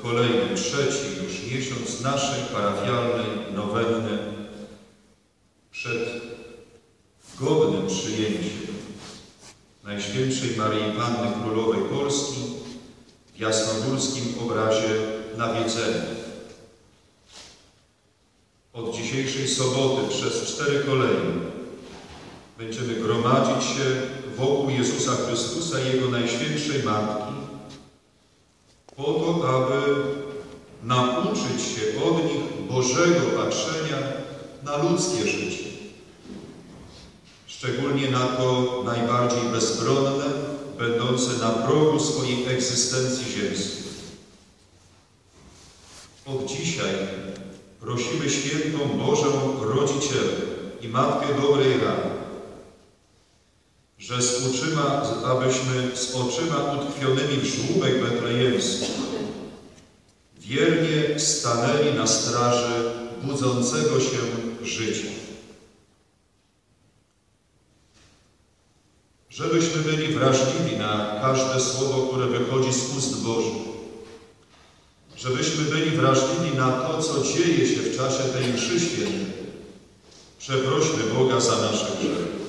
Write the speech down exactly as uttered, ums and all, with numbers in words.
kolejny, trzeci już miesiąc naszej parafialnej nowenny przed godnym przyjęciem Najświętszej Maryi Panny Królowej Polski w jasnogórskim obrazie nawiedzenia. Od dzisiejszej soboty przez cztery kolejne będziemy gromadzić się wokół Jezusa Chrystusa i Jego Najświętszej Matki, po to, aby nauczyć się od nich Bożego patrzenia na ludzkie życie, szczególnie na to najbardziej bezbronne, będące na progu swojej egzystencji ziemskiej. Od dzisiaj prosimy Świętą Bożą Rodzicielkę i Matkę Dobrej Rady, że z oczyma, abyśmy z oczyma utkwionymi w żłóbek betlejemskich wiernie stanęli na straży budzącego się życia. Żebyśmy byli wrażliwi na każde słowo, które wychodzi z ust Bożych. Żebyśmy byli wrażliwi na to, co dzieje się w czasie tej mszy świętej. Przeprośmy Boga za nasze grzechy.